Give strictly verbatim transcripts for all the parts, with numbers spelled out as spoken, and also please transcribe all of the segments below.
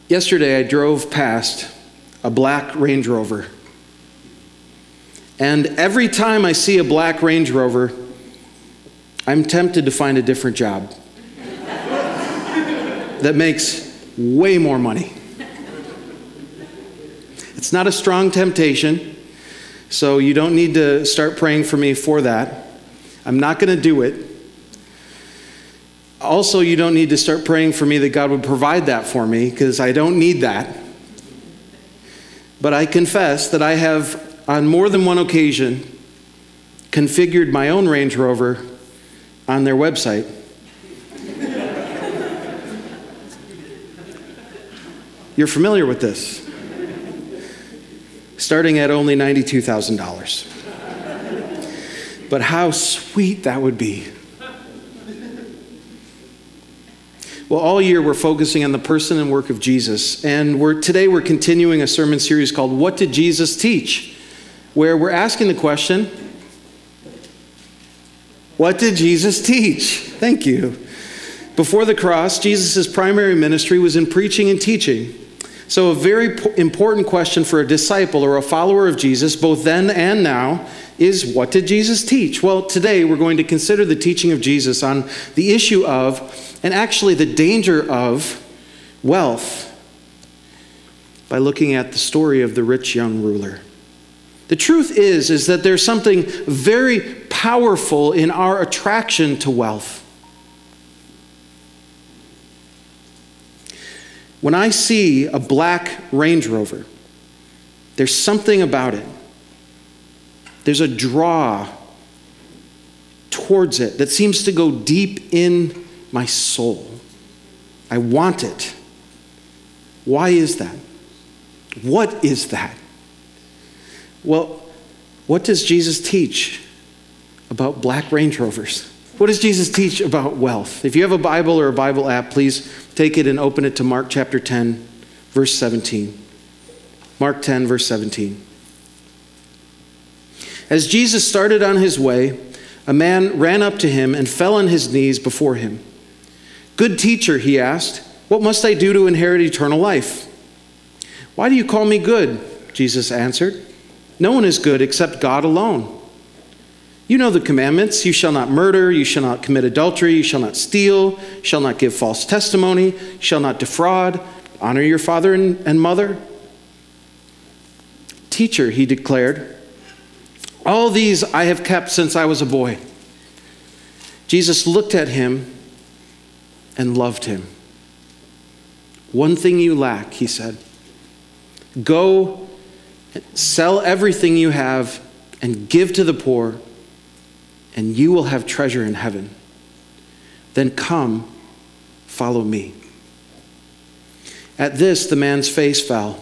Yesterday, I drove past a black Range Rover. And every time I see a black Range Rover, I'm tempted to find a different job that makes way more money. It's not a strong temptation, so you don't need to start praying for me for that. I'm not going to do it. Also, you don't need to start praying for me that God would provide that for me, because I don't need that. But I confess that I have, on more than one occasion, configured my own Range Rover on their website. You're familiar with this. Starting at only ninety-two thousand dollars. But how sweet that would be. Well, all year we're focusing on the person and work of Jesus. And we're, today we're continuing a sermon series called What Did Jesus Teach? Where we're asking the question, what did Jesus teach? Thank you. Before the cross, Jesus' primary ministry was in preaching and teaching. So a very important question for a disciple or a follower of Jesus, both then and now, is what did Jesus teach? Well, today we're going to consider the teaching of Jesus on the issue of, and actually the danger of, wealth by looking at the story of the rich young ruler. The truth is, is that there's something very powerful in our attraction to wealth. When I see a black Range Rover, there's something about it. There's a draw towards it that seems to go deep in my soul. I want it. Why is that? What is that? Well, what does Jesus teach about black Range Rovers? What does Jesus teach about wealth? If you have a Bible or a Bible app, please take it and open it to Mark chapter ten, verse seventeen. Mark ten, verse seventeen. As Jesus started on his way, a man ran up to him and fell on his knees before him. "Good teacher," he asked, "what must I do to inherit eternal life?" "Why do you call me good?" Jesus answered. "No one is good except God alone. You know the commandments. You shall not murder, you shall not commit adultery, you shall not steal, you shall not give false testimony, you shall not defraud, honor your father and, and mother." "Teacher," he declared, "all these I have kept since I was a boy." Jesus looked at him and loved him. "One thing you lack," he said. "Go, sell everything you have and give to the poor, and you will have treasure in heaven. Then come, follow me." At this, the man's face fell.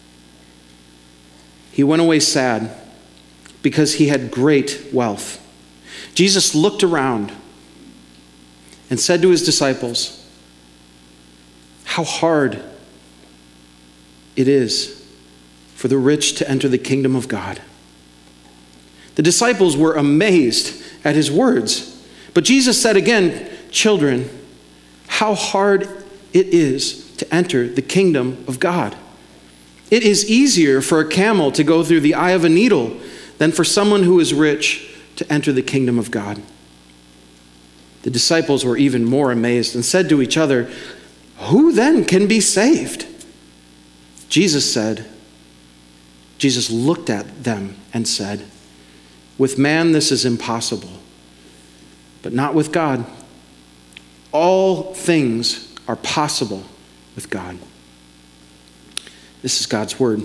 He went away sad because he had great wealth. Jesus looked around and said to his disciples, "How hard it is for the rich to enter the kingdom of God." The disciples were amazed at his words. But Jesus said again, "Children, how hard it is to enter the kingdom of God. It is easier for a camel to go through the eye of a needle than for someone who is rich to enter the kingdom of God." The disciples were even more amazed and said to each other, "Who then can be saved?" Jesus said, Jesus looked at them and said, "With man this is impossible, but not with God. All things are possible with God." This is God's word.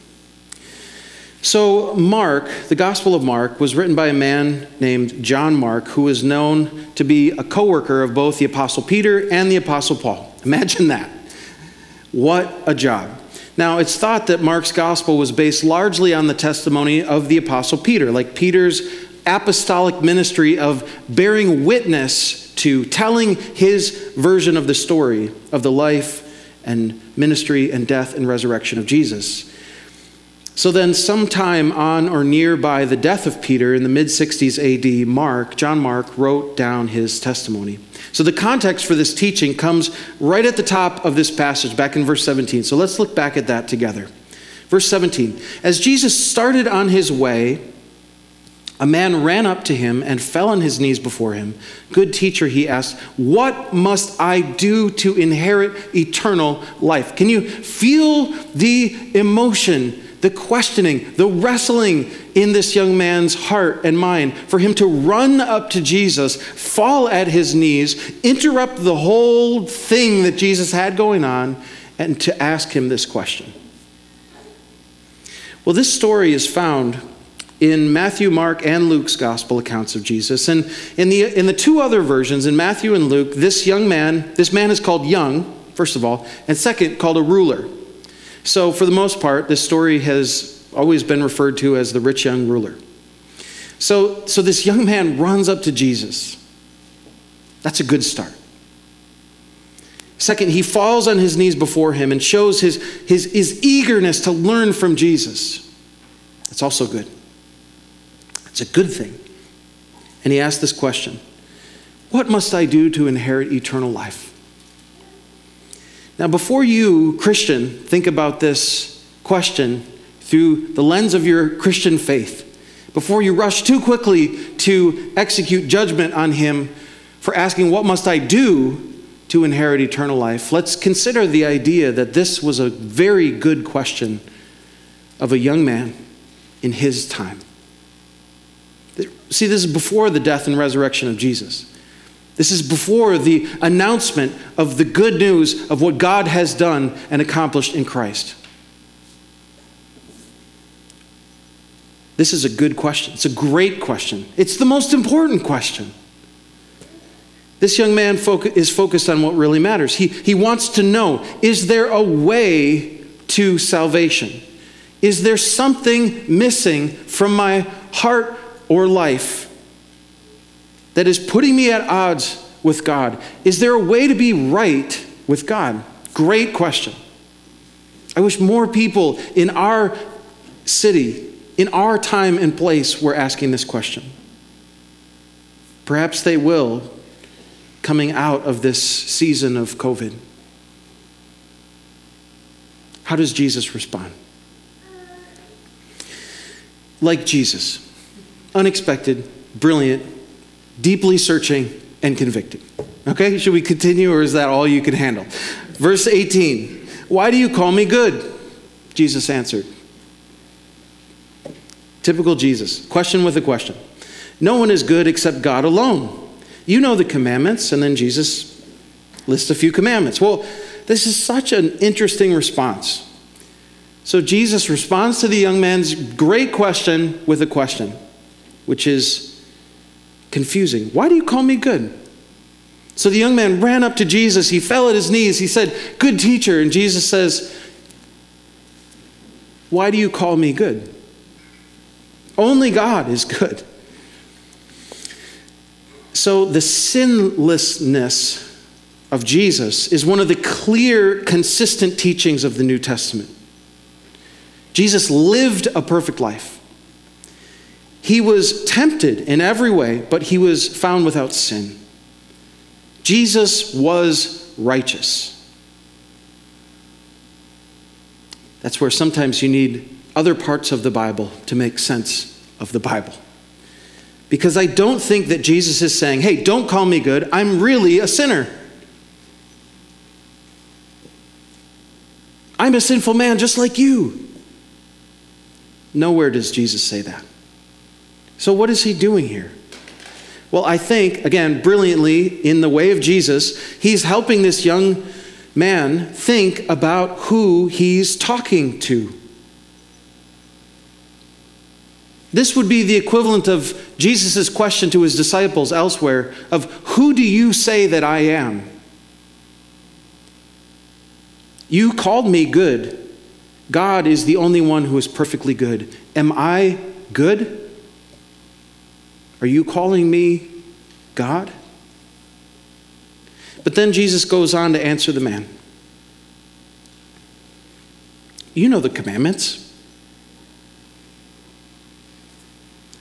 So Mark, the Gospel of Mark, was written by a man named John Mark, who is known to be a co-worker of both the Apostle Peter and the Apostle Paul. Imagine that. What a job. Now, it's thought that Mark's gospel was based largely on the testimony of the Apostle Peter, like Peter's apostolic ministry of bearing witness to, telling his version of the story of the life and ministry and death and resurrection of Jesus. So then, sometime on or nearby the death of Peter in the mid sixties A D, Mark, John Mark, wrote down his testimony. So the context for this teaching comes right at the top of this passage, back in verse seventeen. So let's look back at that together. Verse seventeen, as Jesus started on his way, a man ran up to him and fell on his knees before him. Good teacher, he asked, what must I do to inherit eternal life? Can you feel the emotion, the questioning, the wrestling in this young man's heart and mind for him to run up to Jesus, fall at his knees, interrupt the whole thing that Jesus had going on, and to ask him this question? Well, this story is found in Matthew, Mark, and Luke's gospel accounts of Jesus. And in the, in the two other versions, in Matthew and Luke, this young man, this man is called young, first of all, and second, called a ruler. So for the most part, this story has always been referred to as the rich young ruler. So, so this young man runs up to Jesus. That's a good start. Second, he falls on his knees before him and shows his, his, his eagerness to learn from Jesus. That's also good. It's a good thing. And he asks this question, what must I do to inherit eternal life? Now, before you, Christian, think about this question through the lens of your Christian faith, before you rush too quickly to execute judgment on him for asking, what must I do to inherit eternal life? Let's consider the idea that this was a very good question of a young man in his time. See, this is before the death and resurrection of Jesus. This is before the announcement of the good news of what God has done and accomplished in Christ. This is a good question. It's a great question. It's the most important question. This young man foc- is focused on what really matters. He, he wants to know, is there a way to salvation? Is there something missing from my heart or life that is putting me at odds with God? Is there a way to be right with God? Great question. I wish more people in our city, in our time and place, were asking this question. Perhaps they will, coming out of this season of COVID. How does Jesus respond? Like Jesus, unexpected, brilliant, deeply searching, and convicted. Okay, should we continue, or is that all you can handle? Verse eighteen, why do you call me good? Jesus answered. Typical Jesus, question with a question. No one is good except God alone. You know the commandments, and then Jesus lists a few commandments. Well, this is such an interesting response. So Jesus responds to the young man's great question with a question, which is confusing. Why do you call me good? So the young man ran up to Jesus. He fell at his knees. He said, good teacher. And Jesus says, why do you call me good? Only God is good. So the sinlessness of Jesus is one of the clear, consistent teachings of the New Testament. Jesus lived a perfect life. He was tempted in every way, but he was found without sin. Jesus was righteous. That's where sometimes you need other parts of the Bible to make sense of the Bible. Because I don't think that Jesus is saying, hey, don't call me good. I'm really a sinner. I'm a sinful man just like you. Nowhere does Jesus say that. So what is he doing here? Well, I think, again, brilliantly, in the way of Jesus, he's helping this young man think about who he's talking to. This would be the equivalent of Jesus' question to his disciples elsewhere of, who do you say that I am? You called me good. God is the only one who is perfectly good. Am I good? Are you calling me God? But then Jesus goes on to answer the man. You know the commandments.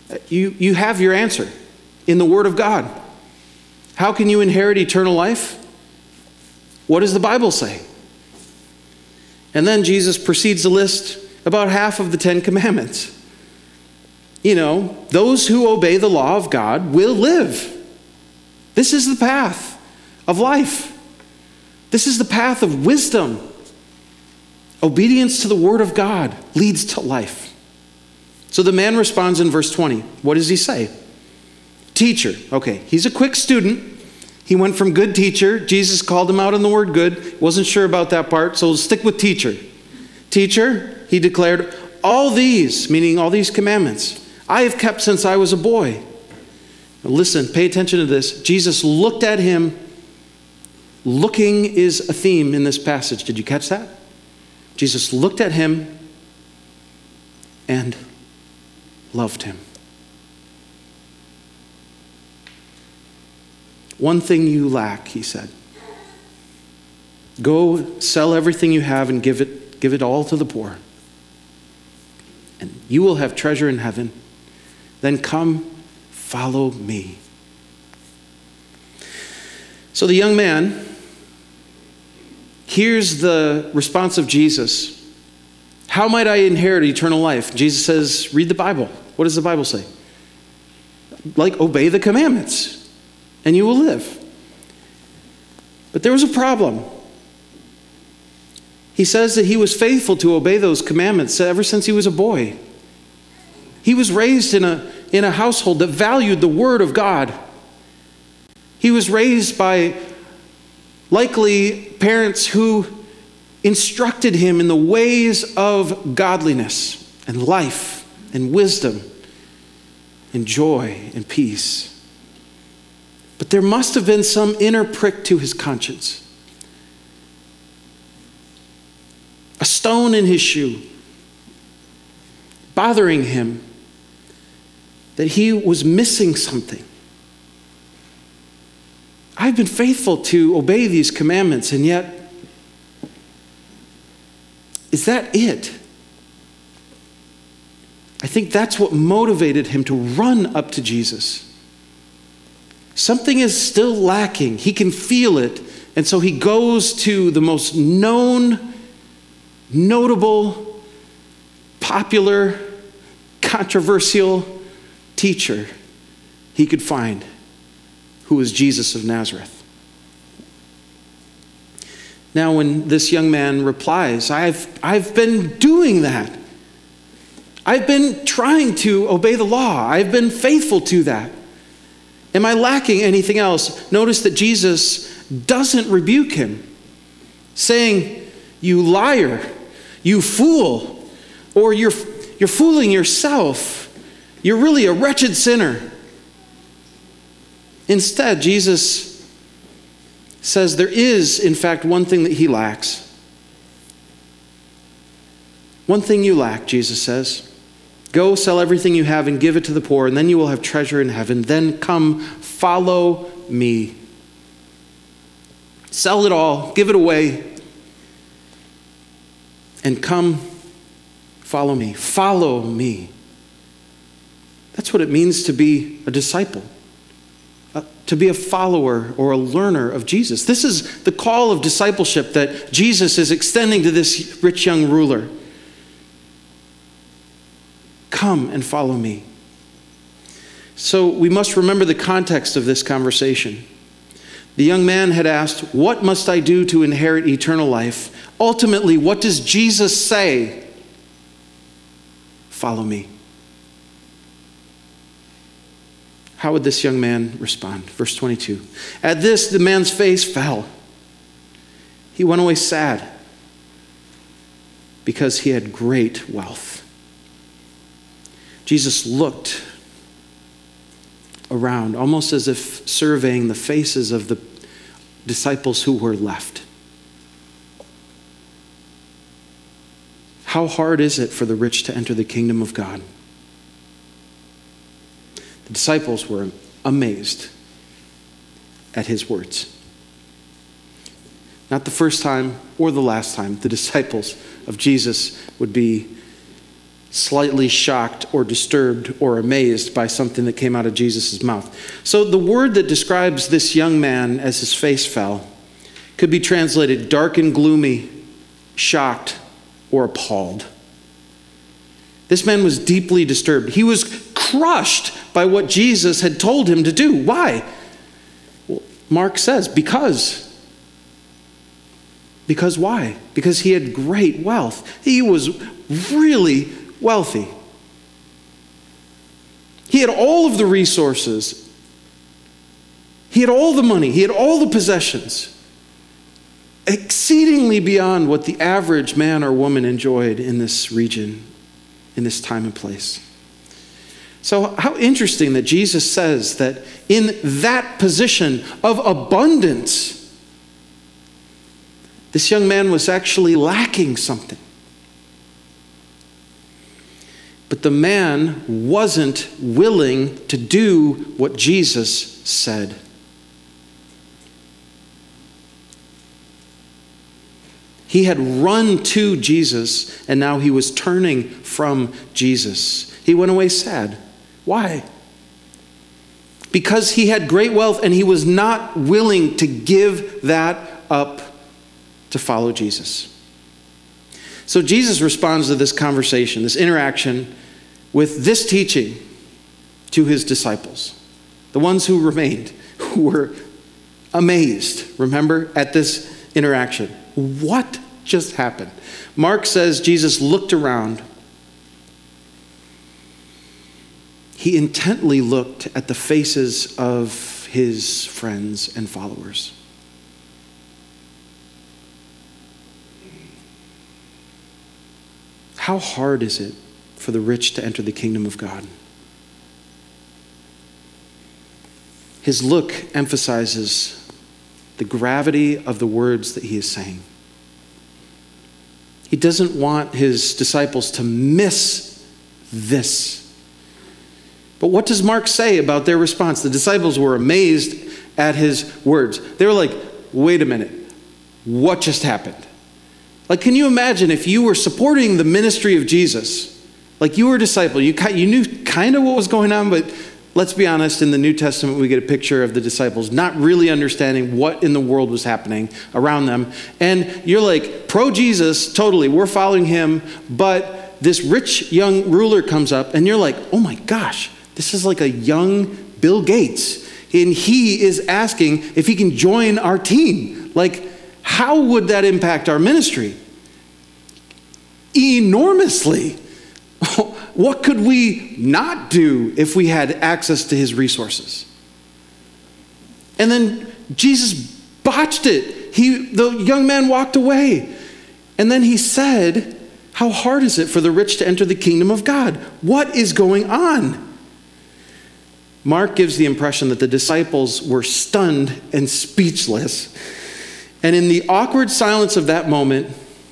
You, you have your answer in the Word of God. How can you inherit eternal life? What does the Bible say? And then Jesus proceeds to list about half of the Ten Commandments. You know, those who obey the law of God will live. This is the path of life. This is the path of wisdom. Obedience to the Word of God leads to life. So the man responds in verse twenty. What does he say? Teacher. Okay, he's a quick student. He went from good teacher. Jesus called him out on the word good. Wasn't sure about that part, so we'll stick with teacher. Teacher, he declared, all these, meaning all these commandments, I have kept since I was a boy. Now listen, pay attention to this. Jesus looked at him. Looking is a theme in this passage. Did you catch that? Jesus looked at him and loved him. One thing you lack, he said. Go sell everything you have and give it, give it all to the poor. And you will have treasure in heaven. Then come, follow me. So the young man hears the response of Jesus. How might I inherit eternal life? Jesus says, read the Bible. What does the Bible say? Like, obey the commandments, and you will live. But there was a problem. He says that he was faithful to obey those commandments ever since he was a boy. He was raised in a, in a household that valued the Word of God. He was raised by likely parents who instructed him in the ways of godliness and life and wisdom and joy and peace. But there must have been some inner prick to his conscience. A stone in his shoe, bothering him that he was missing something. I've been faithful to obey these commandments, and yet, is that it? I think that's what motivated him to run up to Jesus. Something is still lacking. He can feel it, and so he goes to the most known, notable, popular, controversial teacher he could find, who was Jesus of Nazareth. Now, when this young man replies, I've, I've been doing that. I've been trying to obey the law. I've been faithful to that. Am I lacking anything else? Notice that Jesus doesn't rebuke him, saying, you liar, you fool, or you're, you're fooling yourself. You're really a wretched sinner. Instead, Jesus says there is, in fact, one thing that he lacks. One thing you lack, Jesus says. Go sell everything you have and give it to the poor, and then you will have treasure in heaven. Then come, follow me. Sell it all, give it away, and come, follow me. Follow me. That's what it means to be a disciple. Uh, to be a follower or a learner of Jesus. This is the call of discipleship that Jesus is extending to this rich young ruler. Come and follow me. So we must remember the context of this conversation. The young man had asked, what must I do to inherit eternal life? Ultimately, what does Jesus say? Follow me. How would this young man respond? Verse twenty-two. At this, the man's face fell. He went away sad because he had great wealth. Jesus looked around, almost as if surveying the faces of the disciples who were left. How hard is it for the rich to enter the kingdom of God? The disciples were amazed at his words. Not the first time or the last time the disciples of Jesus would be slightly shocked or disturbed or amazed by something that came out of Jesus' mouth. So the word that describes this young man as his face fell could be translated dark and gloomy, shocked, or appalled. This man was deeply disturbed. He was crushed by what Jesus had told him to do. Why? Well, Mark says, because. Because why? Because he had great wealth. He was really wealthy. He had all of the resources. He had all the money. He had all the possessions. Exceedingly beyond what the average man or woman enjoyed in this region, in this time and place. So how interesting that Jesus says that in that position of abundance, this young man was actually lacking something. But the man wasn't willing to do what Jesus said. He had run to Jesus, and now he was turning from Jesus. He went away sad. Why? Because he had great wealth, and he was not willing to give that up to follow Jesus. So Jesus responds to this conversation, this interaction, with this teaching to his disciples, the ones who remained, who were amazed, remember, at this interaction. What just happened? Mark says Jesus looked around. He intently looked at the faces of his friends and followers. How hard is it for the rich to enter the kingdom of God? His look emphasizes the gravity of the words that he is saying. He doesn't want his disciples to miss this. But what does Mark say about their response? The disciples were amazed at his words. They were like, wait a minute, what just happened? Like, can you imagine if you were supporting the ministry of Jesus? Like, you were a disciple, you, you knew kind of what was going on, but let's be honest, in the New Testament, we get a picture of the disciples not really understanding what in the world was happening around them. And you're like, pro-Jesus, totally, we're following him, but this rich young ruler comes up, and you're like, oh my gosh, this is like a young Bill Gates. And he is asking if he can join our team. Like, how would that impact our ministry? Enormously. What could we not do if we had access to his resources? And then Jesus botched it. He, the young man walked away. And then he said, how hard is it for the rich to enter the kingdom of God? What is going on? Mark gives the impression that the disciples were stunned and speechless. And in the awkward silence of that moment,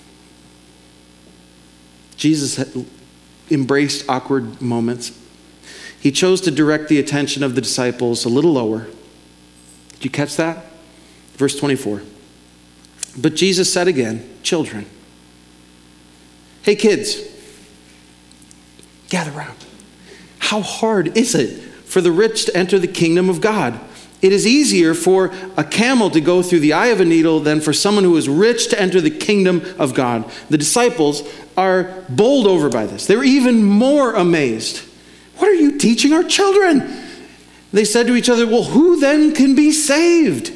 Jesus had embraced awkward moments. He chose to direct the attention of the disciples a little lower. Did you catch that? Verse twenty-four. But Jesus said again, children, hey kids, gather around. How hard is it for the rich to enter the kingdom of God? It is easier for a camel to go through the eye of a needle than for someone who is rich to enter the kingdom of God. The disciples are bowled over by this. They're even more amazed. What are you teaching our children? They said to each other, well, who then can be saved?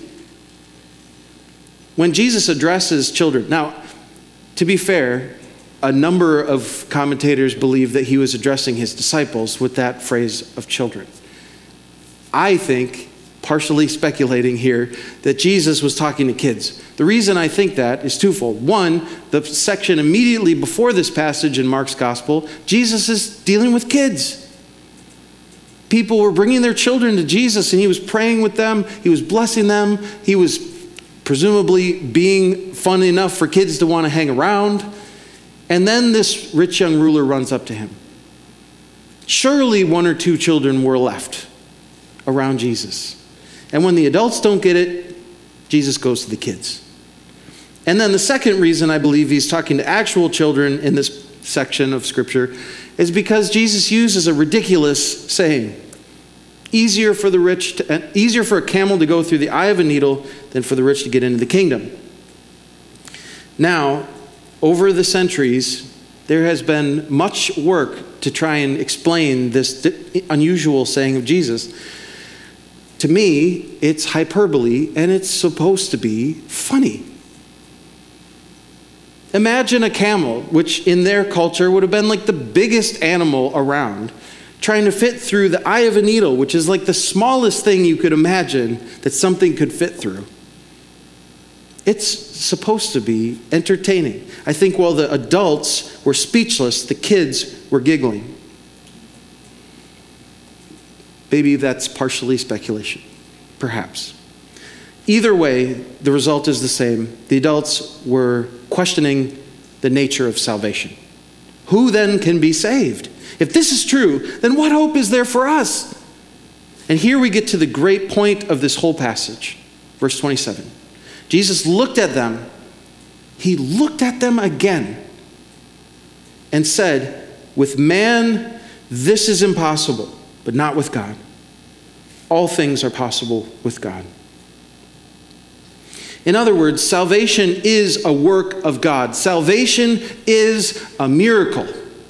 When Jesus addresses children, now, to be fair, a number of commentators believe that he was addressing his disciples with that phrase of children. I think, partially speculating here, that Jesus was talking to kids. The reason I think that is twofold. One, the section immediately before this passage in Mark's gospel, Jesus is dealing with kids. People were bringing their children to Jesus, and he was praying with them. He was blessing them. He was presumably being fun enough for kids to want to hang around. And then this rich young ruler runs up to him. Surely one or two children were left around Jesus. And when the adults don't get it, Jesus goes to the kids. And then the second reason I believe he's talking to actual children in this section of Scripture is because Jesus uses a ridiculous saying. Easier for the rich, to, easier for a camel to go through the eye of a needle than for the rich to get into the kingdom. Now, over the centuries, there has been much work to try and explain this unusual saying of Jesus. To me, it's hyperbole, and it's supposed to be funny. Imagine a camel, which in their culture would have been like the biggest animal around, trying to fit through the eye of a needle, which is like the smallest thing you could imagine that something could fit through. It's supposed to be entertaining. I think while the adults were speechless, the kids were giggling. Maybe that's partially speculation, perhaps. Either way, the result is the same. The adults were questioning the nature of salvation. Who then can be saved? If this is true, then what hope is there for us? And here we get to the great point of this whole passage. Verse twenty-seven. Jesus looked at them. He looked at them again and said, with man, this is impossible, but not with God. All things are possible with God. In other words, salvation is a work of God. Salvation is a miracle.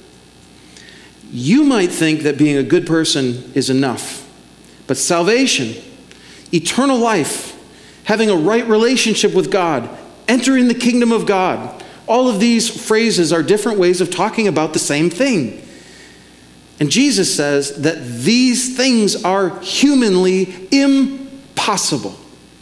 You might think that being a good person is enough, but salvation, eternal life, having a right relationship with God, entering the kingdom of God, all of these phrases are different ways of talking about the same thing. And Jesus says that these things are humanly impossible.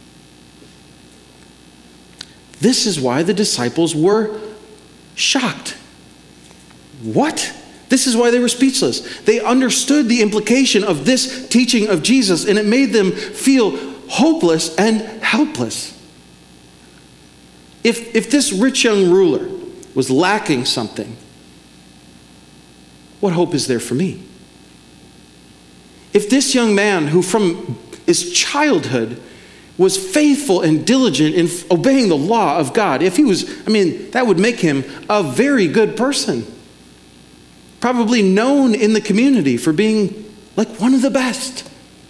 This is why the disciples were shocked. What? This is why they were speechless. They understood the implication of this teaching of Jesus, and it made them feel hopeless and helpless. If, if this rich young ruler was lacking something, what hope is there for me? If this young man who from his childhood was faithful and diligent in obeying the law of God, if he was, I mean, that would make him a very good person. Probably known in the community for being like one of the best.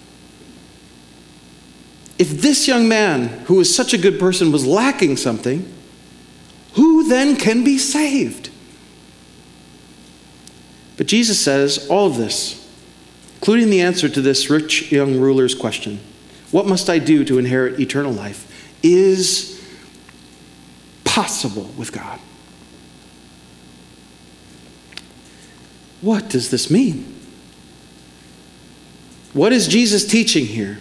If this young man, who was such a good person, was lacking something, who then can be saved? But Jesus says all of this, including the answer to this rich young ruler's question, what must I do to inherit eternal life, is possible with God. What does this mean? What is Jesus teaching here?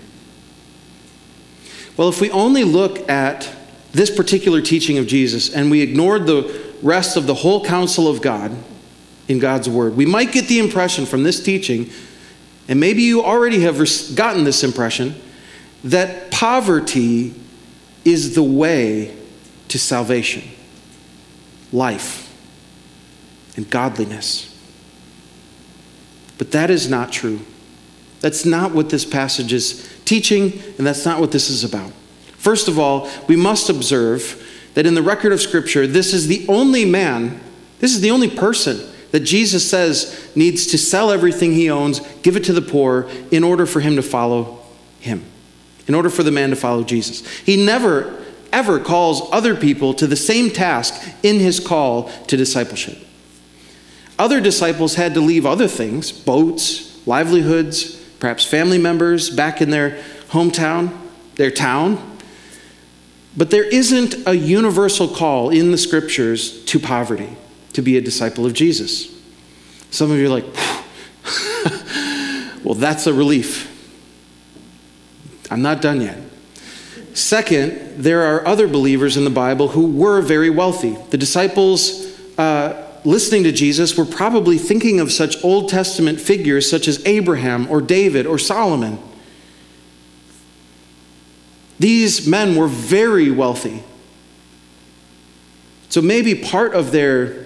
Well, if we only look at this particular teaching of Jesus and we ignored the rest of the whole counsel of God in God's word, we might get the impression from this teaching, and maybe you already have gotten this impression, that poverty is the way to salvation, life, and godliness. But that is not true. That's not what this passage is teaching, and that's not what this is about. First of all, we must observe that in the record of Scripture, this is the only man, this is the only person that Jesus says needs to sell everything he owns, give it to the poor, in order for him to follow him, in order for the man to follow Jesus. He never, ever calls other people to the same task in his call to discipleship. Other disciples had to leave other things, boats, livelihoods, perhaps family members back in their hometown, their town. But there isn't a universal call in the Scriptures to poverty, to be a disciple of Jesus. Some of you are like, well, that's a relief. I'm not done yet. Second, there are other believers in the Bible who were very wealthy. The disciples uh, listening to Jesus were probably thinking of such Old Testament figures such as Abraham or David or Solomon. These men were very wealthy. So maybe part of their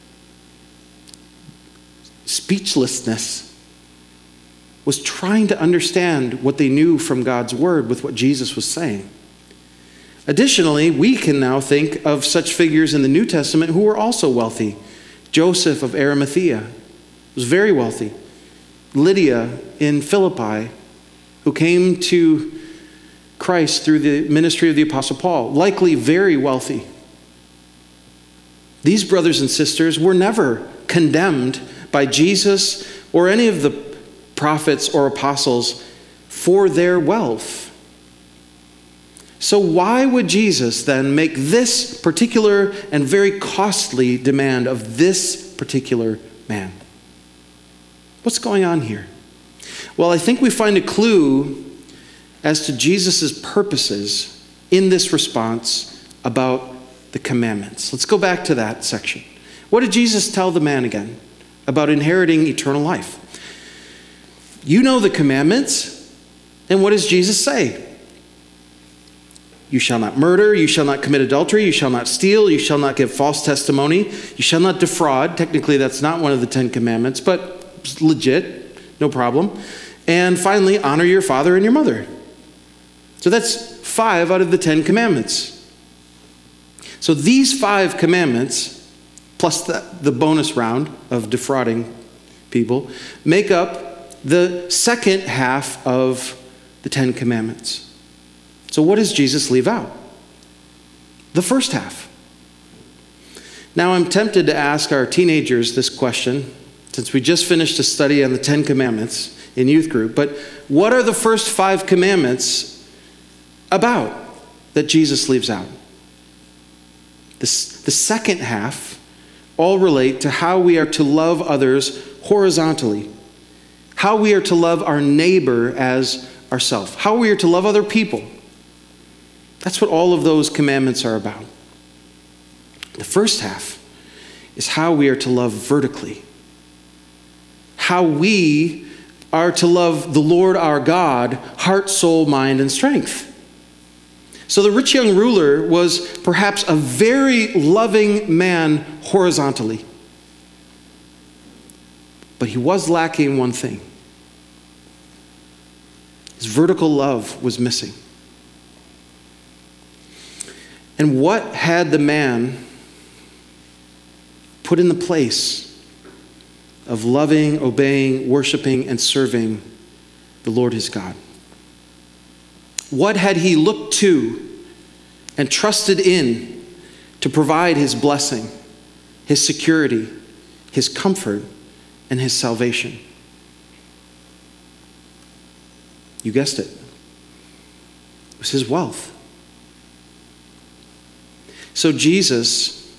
speechlessness was trying to understand what they knew from God's word with what Jesus was saying. Additionally, we can now think of such figures in the New Testament who were also wealthy. Joseph of Arimathea, was very wealthy. Lydia in Philippi, who came to Christ through the ministry of the Apostle Paul, likely very wealthy. These brothers and sisters were never condemned by Jesus or any of the prophets or apostles for their wealth. So why would Jesus then make this particular and very costly demand of this particular man? What's going on here? Well, I think we find a clue as to Jesus' purposes in this response about the commandments. Let's go back to that section. What did Jesus tell the man again about inheriting eternal life? You know the commandments, and what does Jesus say? You shall not murder, you shall not commit adultery, you shall not steal, you shall not give false testimony, you shall not defraud. Technically, that's not one of the Ten Commandments, but it's legit, no problem. And finally, honor your father and your mother. So that's five out of the Ten Commandments. So these five commandments, plus the, the bonus round of defrauding people, make up the second half of the Ten Commandments. So what does Jesus leave out? The first half. Now I'm tempted to ask our teenagers this question, since we just finished a study on the Ten Commandments in youth group, but what are the first five commandments about that Jesus leaves out? This, the second half all relate to how we are to love others horizontally, how we are to love our neighbor as ourselves, how we are to love other people. That's what all of those commandments are about. The first half is how we are to love vertically, how we are to love the Lord our God, heart, soul, mind, and strength. So the rich young ruler was perhaps a very loving man horizontally, but he was lacking one thing. His vertical love was missing. And what had the man put in the place of loving, obeying, worshiping, and serving the Lord his God? What had he looked to and trusted in to provide his blessing, his security, his comfort, and his salvation? You guessed it. It was his wealth. So Jesus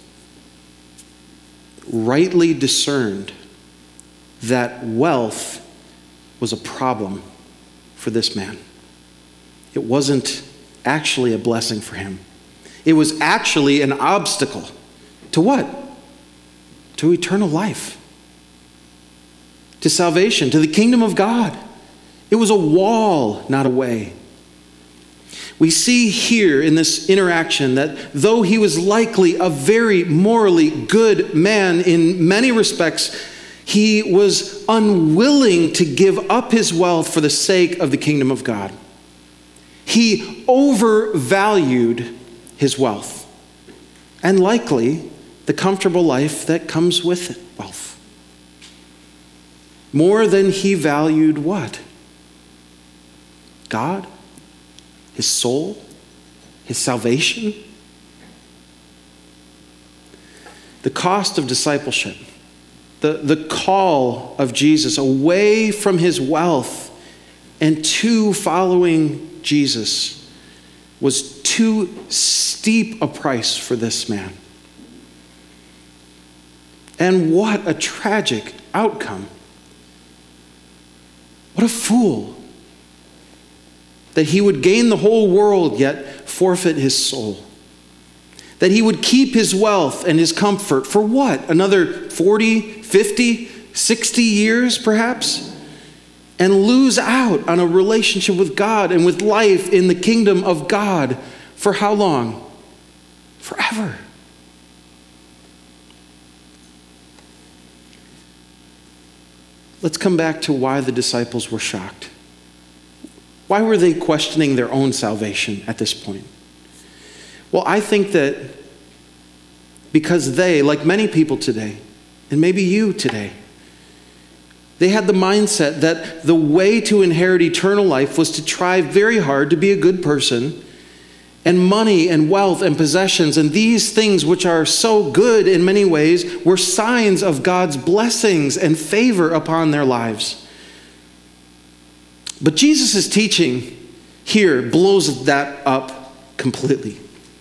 rightly discerned that wealth was a problem for this man. It wasn't actually a blessing for him. It was actually an obstacle to what? To eternal life, to salvation, to the kingdom of God. It was a wall, not a way. We see here in this interaction that though he was likely a very morally good man in many respects, he was unwilling to give up his wealth for the sake of the kingdom of God. He overvalued his wealth and likely the comfortable life that comes with it, wealth. More than he valued what? God? His soul, his salvation. The cost of discipleship, the, the call of Jesus away from his wealth and to following Jesus was too steep a price for this man. And what a tragic outcome. What a fool. That he would gain the whole world yet forfeit his soul. That he would keep his wealth and his comfort for what? Another forty, fifty, sixty years perhaps? And lose out on a relationship with God and with life in the kingdom of God for how long? Forever. Let's come back to why the disciples were shocked. Why were they questioning their own salvation at this point? Well, I think that because they, like many people today, and maybe you today, They had the mindset that the way to inherit eternal life was to try very hard to be a good person, and money and wealth and possessions and these things, which are so good in many ways, were signs of God's blessings and favor upon their lives. But Jesus' teaching here blows that up completely.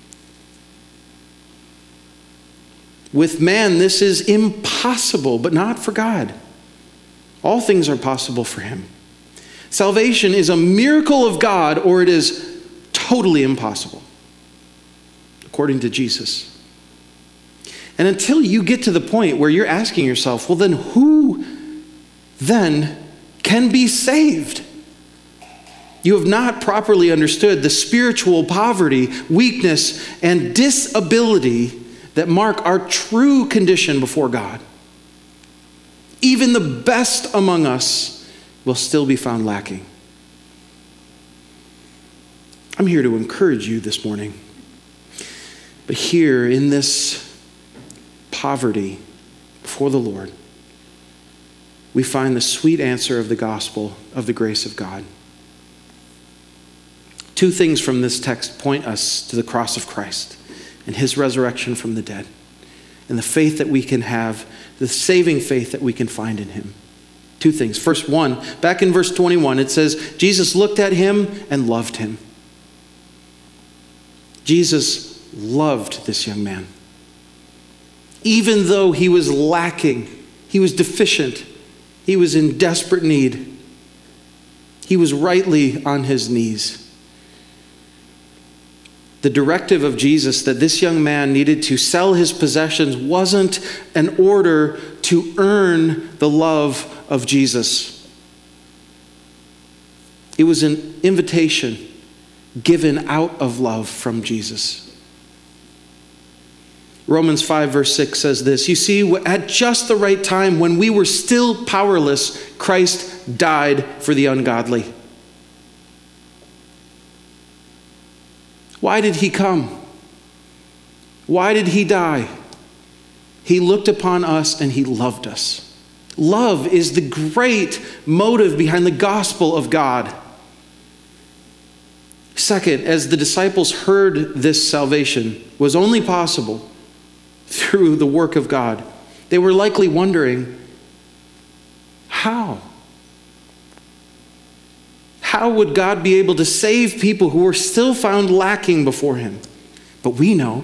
With man, this is impossible, but not for God. All things are possible for him. Salvation is a miracle of God, or it is totally impossible, according to Jesus. And until you get to the point where you're asking yourself, well, then who then can be saved? You have not properly understood the spiritual poverty, weakness, and disability that mark our true condition before God. Even the best among us will still be found lacking. I'm here to encourage you this morning. But here in this poverty before the Lord, we find the sweet answer of the gospel of the grace of God. Two things from this text point us to the cross of Christ and his resurrection from the dead, and the faith that we can have, the saving faith that we can find in him. Two things. First, one, back in verse twenty-one, it says, Jesus looked at him and loved him. Jesus loved this young man. Even though he was lacking, he was deficient, he was in desperate need, he was rightly on his knees. The directive of Jesus that this young man needed to sell his possessions wasn't an order to earn the love of Jesus. It was an invitation given out of love from Jesus. Romans five verse six says this, you see, at just the right time when we were still powerless, Christ died for the ungodly. Why did he come? Why did he die? He looked upon us and he loved us. Love is the great motive behind the gospel of God. Second, as the disciples heard this salvation was only possible through the work of God, they were likely wondering, how? How would God be able to save people who were still found lacking before him? But we know.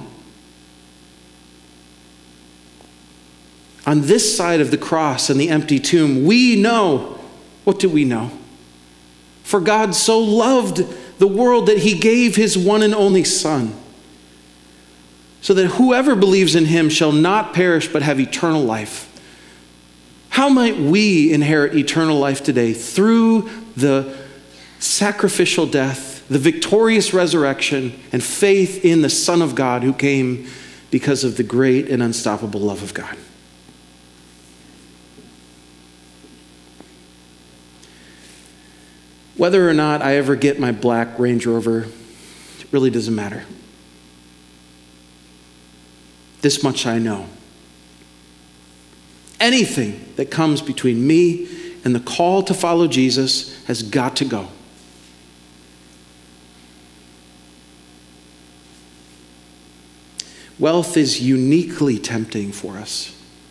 On this side of the cross and the empty tomb, we know. What do we know? For God so loved the world that he gave his one and only Son, so that whoever believes in him shall not perish but have eternal life. How might we inherit eternal life today? Through the sacrificial death, the victorious resurrection, and faith in the Son of God who came because of the great and unstoppable love of God. Whether or not I ever get my black Range Rover, it really doesn't matter. This much I know. Anything that comes between me and the call to follow Jesus has got to go. Wealth is uniquely tempting for us.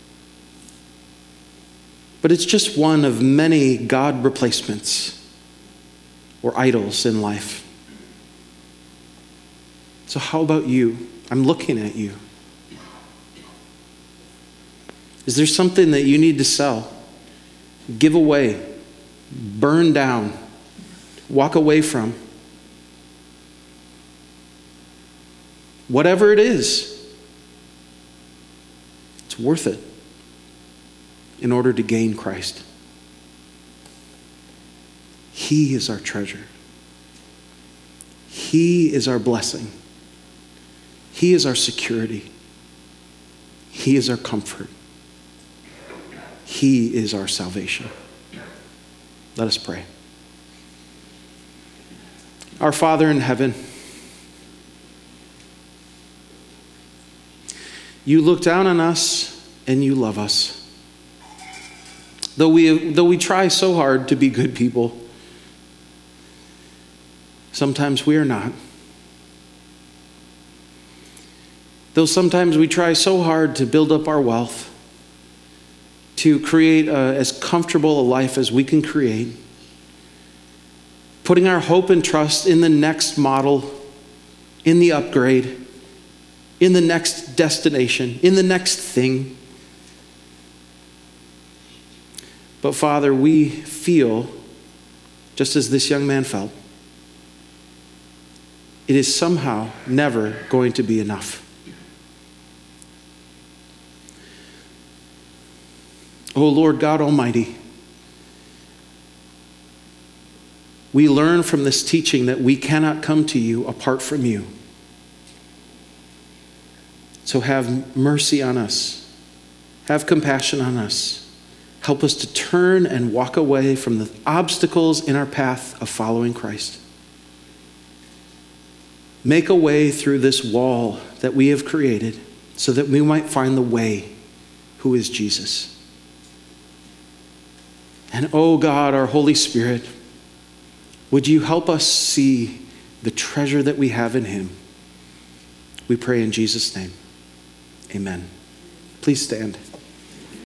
But it's just one of many God replacements or idols in life. So how about you? I'm looking at you. Is there something that you need to sell, give away, burn down, walk away from? Whatever it is, it's worth it in order to gain Christ. He is our treasure. He is our blessing. He is our security. He is our comfort. He is our salvation. Let us pray. Our Father in heaven, you look down on us and you love us. Though we, though we try so hard to be good people, sometimes we are not. Though sometimes we try so hard to build up our wealth, to create a, as comfortable a life as we can create, putting our hope and trust in the next model, in the upgrade, in the next destination, in the next thing. But Father, we feel, just as this young man felt, it is somehow never going to be enough. Oh Lord God Almighty, we learn from this teaching that we cannot come to you apart from you. So have mercy on us. Have compassion on us. Help us to turn and walk away from the obstacles in our path of following Christ. Make a way through this wall that we have created so that we might find the way, who is Jesus. And oh God, our Holy Spirit, would you help us see the treasure that we have in him? We pray in Jesus' name. Amen. Please stand.